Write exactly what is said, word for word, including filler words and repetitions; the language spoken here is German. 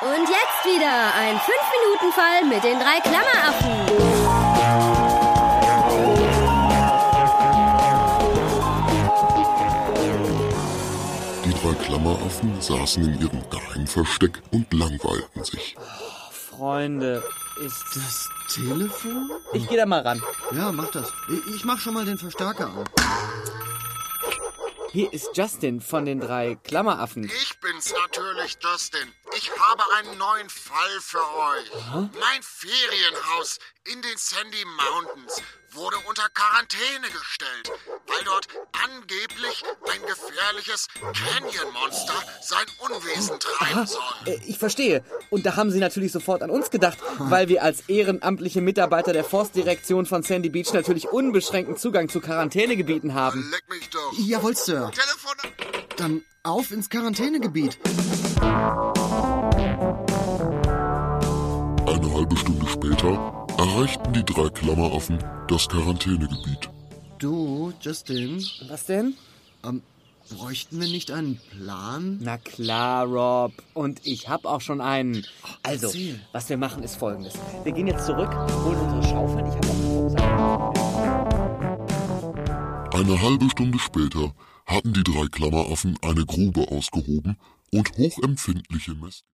Und jetzt wieder ein fünf Minuten Fall mit den drei Klammeraffen. Die drei Klammeraffen saßen in ihrem Geheimversteck und langweilten sich. Oh, Freunde, ist das Telefon? Ich gehe da mal ran. Ja, mach das. Ich, ich mach schon mal den Verstärker an. Hier ist Justin von den drei Klammeraffen. Ich bin's natürlich, Justin. Ich habe einen neuen Fall für euch. Huh? Mein Ferienhaus in den Sandy Mountains wurde unter Quarantäne gestellt, weil dort angeblich ein gefährliches Canyon-Monster sein Unwesen treiben soll. Äh, ich verstehe. Und da haben Sie natürlich sofort an uns gedacht, weil wir als ehrenamtliche Mitarbeiter der Forstdirektion von Sandy Beach natürlich unbeschränkten Zugang zu Quarantänegebieten haben. Leck mich doch. Jawohl, Sir. Telefon. Dann auf ins Quarantänegebiet. Eine halbe Stunde später erreichten die drei Klammeraffen das Quarantänegebiet. Du, Justin. Was denn? Ähm, bräuchten wir nicht einen Plan? Na klar, Rob. Und ich hab auch schon einen. Also, Erzähl. was wir machen, ist Folgendes. Wir gehen jetzt zurück, holen unsere Schaufeln. Ich hab auch einen Rucksack. Eine halbe Stunde später hatten die drei Klammeraffen eine Grube ausgehoben und hochempfindliche Mess...